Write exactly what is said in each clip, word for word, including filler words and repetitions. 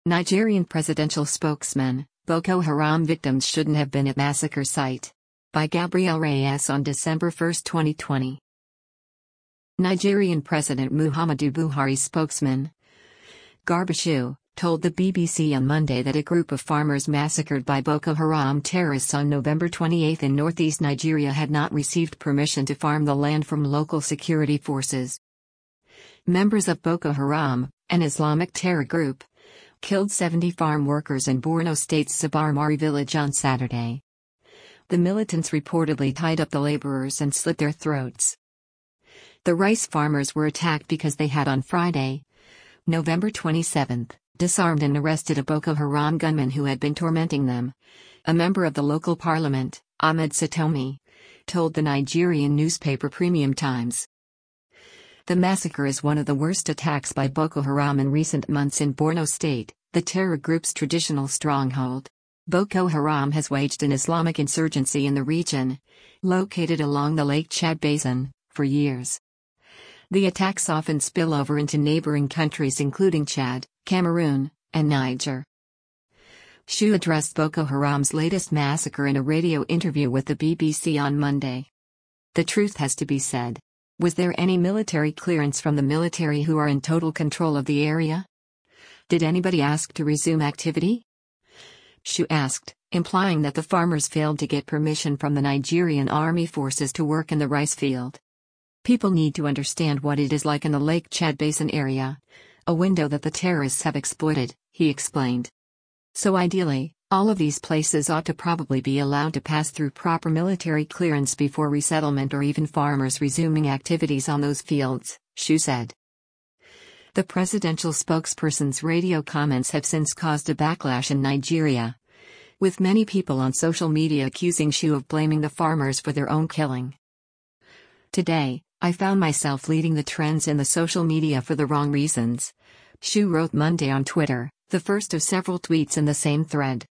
Nigerian presidential spokesman, Boko Haram victims shouldn't have been at massacre site. By Gabriel Reyes on December first, twenty twenty. Nigerian President Muhammadu Buhari's spokesman, Garba Shehu, told the B B C on Monday that a group of farmers massacred by Boko Haram terrorists on November twenty-eighth in northeast Nigeria had not received permission to farm the land from local security forces. Members of Boko Haram, an Islamic terror group, killed seventy farm workers in Borno State's Zabarmari village on Saturday. The militants reportedly tied up the laborers and slit their throats. The rice farmers were attacked because they had on Friday, November twenty-seventh, disarmed and arrested a Boko Haram gunman who had been tormenting them. A member of the local parliament, Ahmed Satomi, told the Nigerian newspaper Premium Times. The massacre is one of the worst attacks by Boko Haram in recent months in Borno State, the terror group's traditional stronghold. Boko Haram has waged an Islamic insurgency in the region, located along the Lake Chad Basin, for years. The attacks often spill over into neighboring countries including Chad, Cameroon, and Niger. Shehu addressed Boko Haram's latest massacre in a radio interview with the B B C on Monday. The truth has to be said. Was there any military clearance from the military who are in total control of the area? Did anybody ask to resume activity? Shehu asked, implying that the farmers failed to get permission from the Nigerian army forces to work in the rice field. People need to understand what it is like in the Lake Chad Basin area, a window that the terrorists have exploited, he explained. So ideally, all of these places ought to probably be allowed to pass through proper military clearance before resettlement or even farmers resuming activities on those fields, Shehu said. The presidential spokesperson's radio comments have since caused a backlash in Nigeria, with many people on social media accusing Shehu of blaming the farmers for their own killing. Today, I found myself leading the trends in the social media for the wrong reasons, Shehu wrote Monday on Twitter, the first of several tweets in the same thread.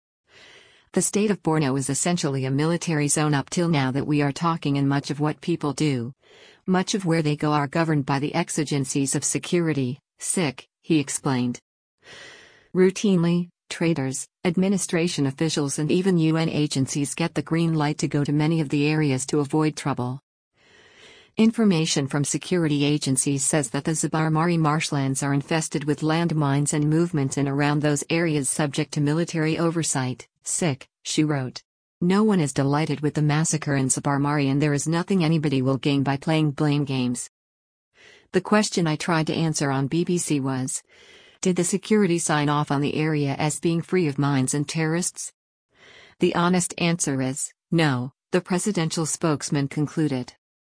The state of Borno is essentially a military zone up till now that we are talking, and much of what people do, much of where they go, are governed by the exigencies of security, S I C, he explained. Routinely, traders, administration officials and even U N agencies get the green light to go to many of the areas to avoid trouble. Information from security agencies says that the Zabarmari marshlands are infested with landmines and movements in around those areas subject to military oversight, S I C, she wrote. No one is delighted with the massacre in Zabarmari, and there is nothing anybody will gain by playing blame games. The question I tried to answer on B B C was, did the security sign off on the area as being free of mines and terrorists? The honest answer is, no, the presidential spokesman concluded.